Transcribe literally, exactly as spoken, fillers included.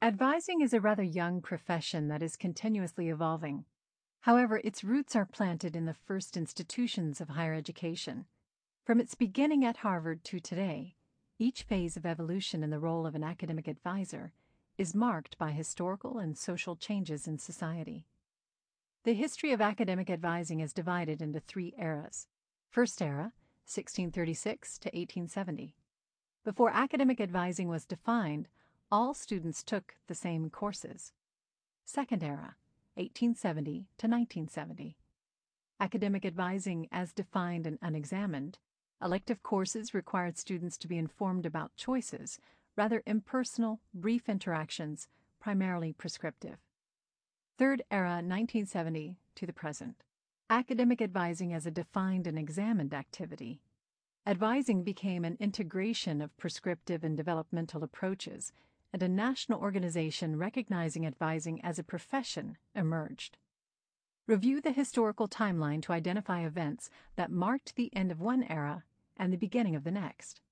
Advising is a rather young profession that is continuously evolving. However, its roots are planted in the first institutions of higher education. From its beginning at Harvard to today, each phase of evolution in the role of an academic advisor is marked by historical and social changes in society. The history of academic advising is divided into three eras. First era, sixteen thirty-six to eighteen seventy. Before academic advising was defined, all students took the same courses. Second era, eighteen seventy to nineteen seventy. Academic advising as defined and unexamined. Elective courses required students to be informed about choices, rather impersonal, brief interactions, primarily prescriptive. Third era, nineteen seventy to the present. Academic advising as a defined and examined activity. Advising became an integration of prescriptive and developmental approaches, and a national organization recognizing advising as a profession emerged. Review the historical timeline to identify events that marked the end of one era and the beginning of the next.